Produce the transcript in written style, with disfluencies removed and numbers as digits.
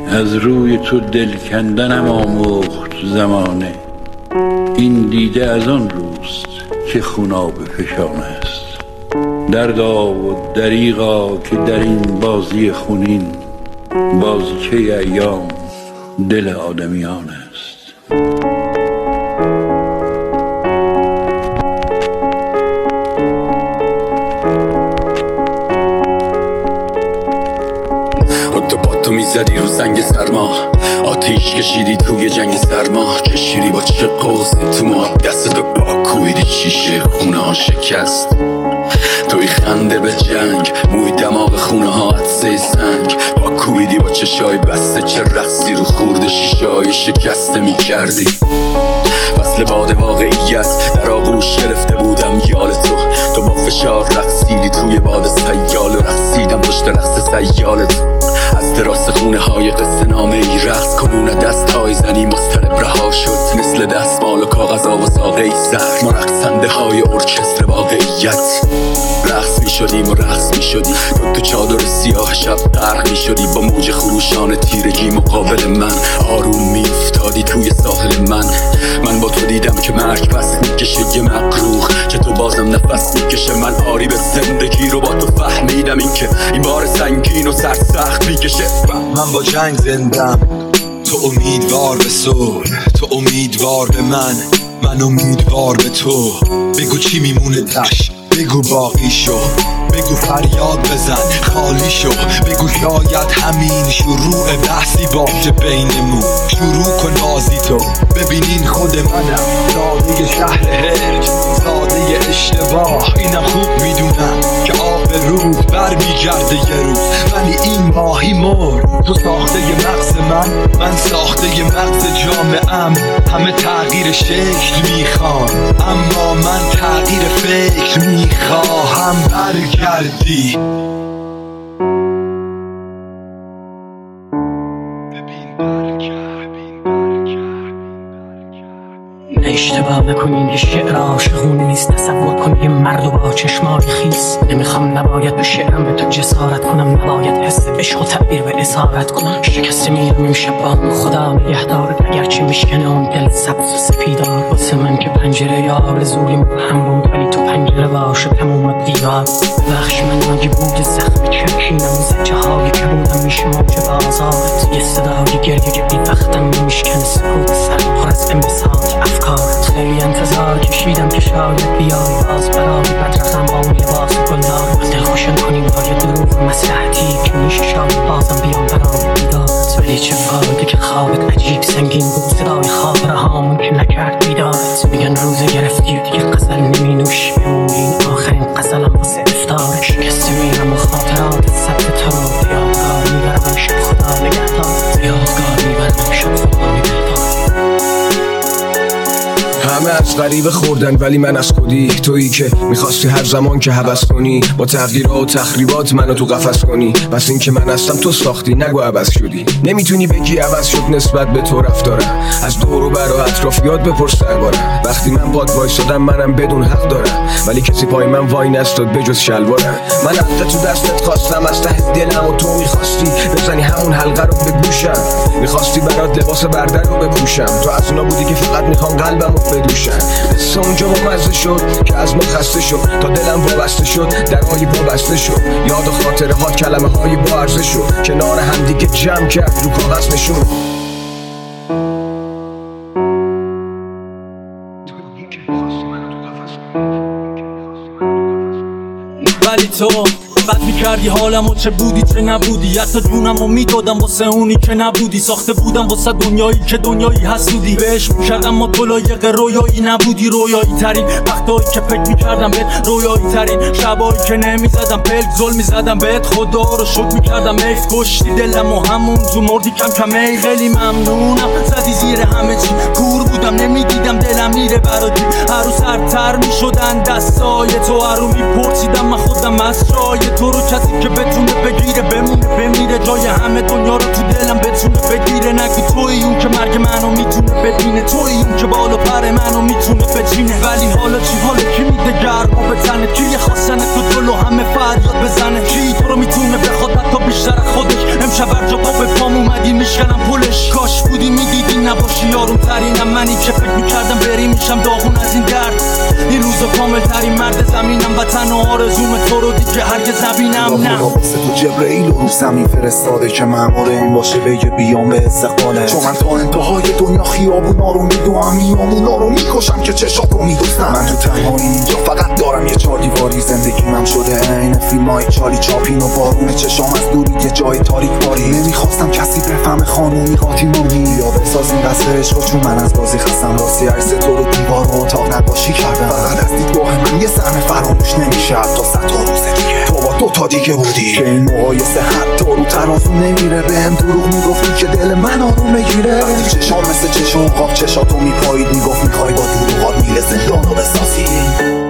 از روی تو دل کندنم آموخت زمانه. این دیده از آن روست که خوناب فشان است. دردا و دریغا که در این بازی خونین بازیچه ایام دل آدمیان است. تو میزدی رو سنگ سرما، آتیش کشیدی توی جنگ سرما، کشیدی با چه قوزی تو ما، دستتو باکویدی شیشه خونه ها شکست. توی خنده به جنگ، موی دماغ خونه ها عطسه سنگ، باکویدی با چشای بسته، چه رقصی رو خورده شیشه های شکسته میکردی. فصل باد واقعیت در آغوش گرفته بودم یال تو با فشار رقصیدی توی باد سیال و رقصیدم پشت رقص سیال تو. از دراز خونه های قصه نامه ای رقص کنون دست های زنی مضطرب رها شد، مثل دستمال و کاغذها و ساقه ای زهر، ما رقصنده های ارکستر واقعیت. رقص می شدیم و رقص می شدی، تو چادر سیاه شب غرق می شدی، با موج خروشان تیرگی مقابل من آروم می افتادی توی ساحل من با تو دیدم که مرگ پس میکشه یه مقروخ، که تو بازم نفس میکشه. من آری به زندگی رو با تو فهمیدم، این که این بار سنگین و سرسخت میکشه. من با جنگ زندم، تو امیدوار به صلح، تو امیدوار به من امیدوار به تو. بگو چی میمونه تش، بگو باقی شو، بگو فریاد بزن خالی شو، بگو شاید همین شروع بحثی باشه بینمون. شروع کن بازی تو، ببینین خود منم ساده شهر هرج، ساده اشتباه. اینم خوب میدونم که آب روز برمیگرده یه روز، ولی این ماهی مرد. تو ساخته ی مغز من ساخته ی مغز جامعه‌ام. همه تغییر شکل میخوان، اما من تغییر فکر میخواهم. برگردی اشتباه نکنین یه شعر عاشقونه نیست. تصور کن یه مرد و با چشمای خیس. نمیخوام نباید به شعرم به تو جسارت کنم، نباید حس عشق و تعبیر به اسارت کنم. شکسته میرم امشب با هم خدا نگهدارت، اگرچه میشکنه اون دل سبز و سپیدار. واسه من که پنجره یا آرزوی مبهم بود، ولی تو پنجره باشه تموم دیوار. بخش من آگی بود زخم چرکینم، زجه هایی که بودم میشه موج بازارت. یه صدای گریه که بی وقتم میشکنه سکوت سر پر از انبساط افکار. خیلی انتظار کشیدم که شاید بیای باز برای بدرقم با اون لباس گلدار. دل خوشم کنی با یه دروغ مسلحتی که میشه شاید بازم بیام برای بیدارت. ولی چه فایده که خوابت عجیب سنگین بود، صدای خاطره هامون که نکرد بیدارت. میگن روزه گرفتی و دیگه غزل نمی نوشی، بمونین آخرین غزلم واسه افطار. شکسته میرم و خاطرات ثبت تو رو یادگار میبرم شب خدا نگهدار. یادگار میبرم شب خدا نگهدار. همه از غریبه خوردن ولی من از خودی. تویی که میخواستی هر زمان که هوس کنی، با تغییرات و تخریبات منو تو قفس کنی. بس این که من هستم تو ساختی، نگو عوض شدی. نمیتونی بگی عوض شد نسبت به تو رفتارم. از دور و بر و اطرافیات بپرس دربارم. وقتی من باد وایسادم منم بدون حق دارم، ولی کسی پای من وای نستاد بجز شلوارم. من حق تو دستت خواستم از ته دلم، و تو میخواستی بزنی همون حلقه رو به گوشم. میخواستی برات لباس بردر رو بپوشم، تو از اونا بودی که فقط میخوام قلبم رو بدوشن. قصه اونجا مزه شد که از ما خسته شد، تا دلم وابسته شد درهای وابسته شد. یاد و خاطره ها کلمه های با عرضه شد، کنار هم دیگه جمع کرد رو کاغذ نشون. ولی تو بد میکردی حالمو، چه بودی چه نبودی. حتی جونمو میدادم واسه اونی که نبودی. ساخته بودم واسه دنیایی که دنیایی حسودی. بهش میکردم ما تو لایق رویایی نبودی. رویایی ترین وقتایی که فکر میکردم بهت، رویایی ترین شبایی که نمیزدم پلک ظلم میزدم بهت. خدا رو شکر میکردم حیف کشتی دلم و همون تو مردی کم کم. ای خیلی ممنونم زدی زیر همه چی. کور بودم نمیدیدم دلم میره برادی. هر روز سرتر میشدن دستای تو، هر رو میپرسیدم من خودم از جای تو رو. کسی که بتونه بگیره بمونه بمیره، جای همه دنیا رو تو دلم بتونه بگیره. نگو توی اون که مرگ منو میتونه ببینه، توی اون که بالا پر منو میتونه بچینه. ولی حالا چی؟ حالا کی میده گرما به تنه؟ کی خواستن تو جلو همه فریاد بزنه؟ کی تو رو میتونه بخواد حتی بیشتر خودش؟ امشب هر جا پا به پام اومدی میشه بشکنم پلش. کاش بودی میدیدی نباشی یارم ترینم منی که فکر میکردم بری میشم داغون از این درد. این روزا کامل ترین مرد زمینم و تنها آرزوم تو رو دیگه هرگز نبینم. نه واسه تو جبرئیل رو زمین فرستاده که مأمور این باشه بگه بیام به استقبالت، چون من تا انتهای دنیا خیابونا رو میدوام، میامونا رو میکشم که چشاتو میدوستم. من تو تنهایی اینجا فقط دارم یه چار دیواری، زندگیمم شده عین فیلمای چالی چاپین و بارون چشام از دوری یه جای تاریک باری. نمیخواستم کسی بفهمه خانومی قاطیمونی یا بسازیم قصر عشق، چون من از بازی خستم واسه عکس تو رو دیوار و اتاق نقاشی کردم. فقط از دیدگاه من یه صحنه فراموش نمیشه تا 100 تا روز دیگه تو با 2 تا دیگه بودی که این مقایسه حتی رو ترازو نمیره. بهم دروغ میگفتی که دل من آروم بگیره، وقتی چشام مثل چشم قاب چشاتو میپایید میگفت میخوای با دروغات میل زندانو بسازی.